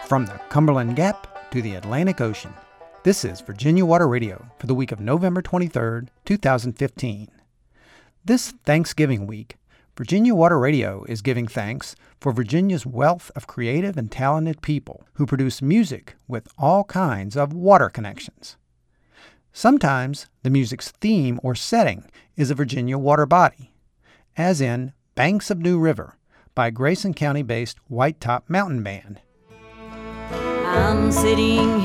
From the Cumberland Gap to the Atlantic Ocean, this is Virginia Water Radio for the week of November 23rd, 2015. This Thanksgiving week, Virginia Water Radio is giving thanks for Virginia's wealth of creative and talented people who produce music with all kinds of water connections. Sometimes the music's theme or setting is a Virginia water body, as in Banks of New River by Grayson County-based White Top Mountain Band. I'm sitting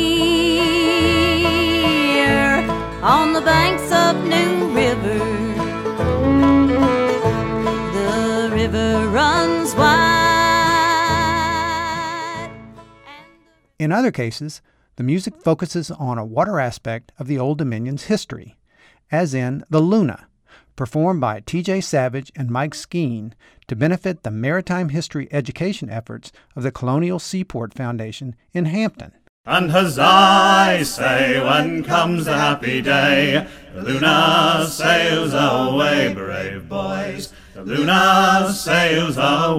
here on the banks of New River. The river runs wide. In other cases, the music focuses on a water aspect of the Old Dominion's history, as in The Luna, performed by T.J. Savage and Mike Skeen to benefit the maritime history education efforts of the Colonial Seaport Foundation in Hampton. And huzzah, say, when comes the happy day, the Luna sails away, brave boys, the Luna sails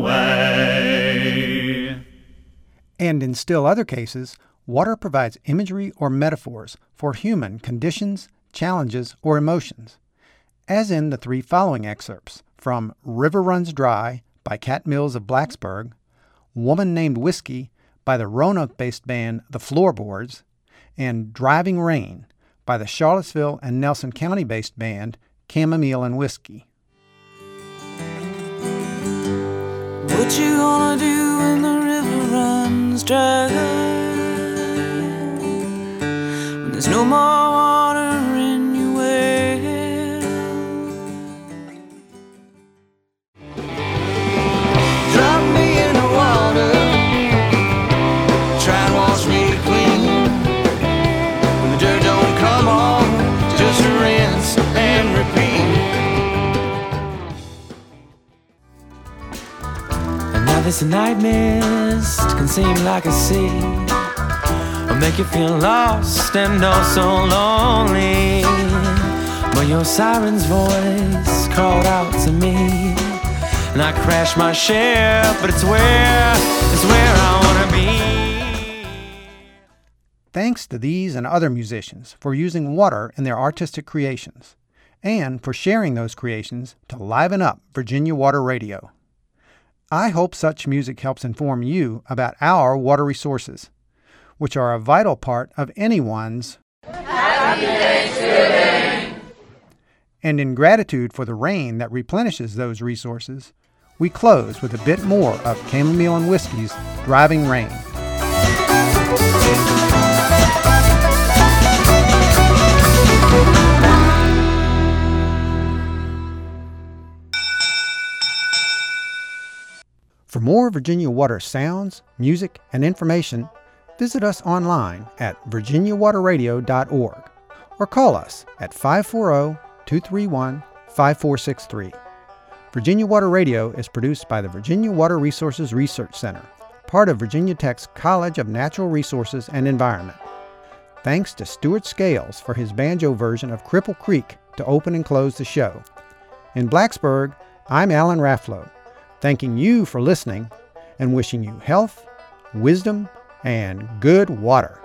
away. And in still other cases, water provides imagery or metaphors for human conditions, challenges, or emotions, as in the three following excerpts from River Runs Dry by Cat Mills of Blacksburg, Woman Named Whiskey by the Roanoke-based band The Floorboards, and Driving Rain by the Charlottesville and Nelson County-based band Chamomile and Whiskey. What you gonna do when the river runs dry? When there's no more water in your well? Drop me in the water, try and wash me clean. When the dirt don't come off, just rinse and repeat. And now this night mist can seem like a sea, or make you feel lost and oh so lonely. But your siren's voice called out to me, and I crashed my ship, but it's where I wanna be. Thanks to these and other musicians for using water in their artistic creations, and for sharing those creations to liven up Virginia Water Radio. I hope such music helps inform you about our water resources, which are a vital part of anyone's Happy Thanksgiving. And in gratitude for the rain that replenishes those resources, we close with a bit more of Chamomile and Whiskey's Driving Rain. For more Virginia Water sounds, music, and information, visit us online at virginiawaterradio.org or call us at 540-231-5463. Virginia Water Radio is produced by the Virginia Water Resources Research Center, part of Virginia Tech's College of Natural Resources and Environment. Thanks to Stuart Scales for his banjo version of Cripple Creek to open and close the show. In Blacksburg, I'm Alan Rafflow, thanking you for listening and wishing you health, wisdom, and good water.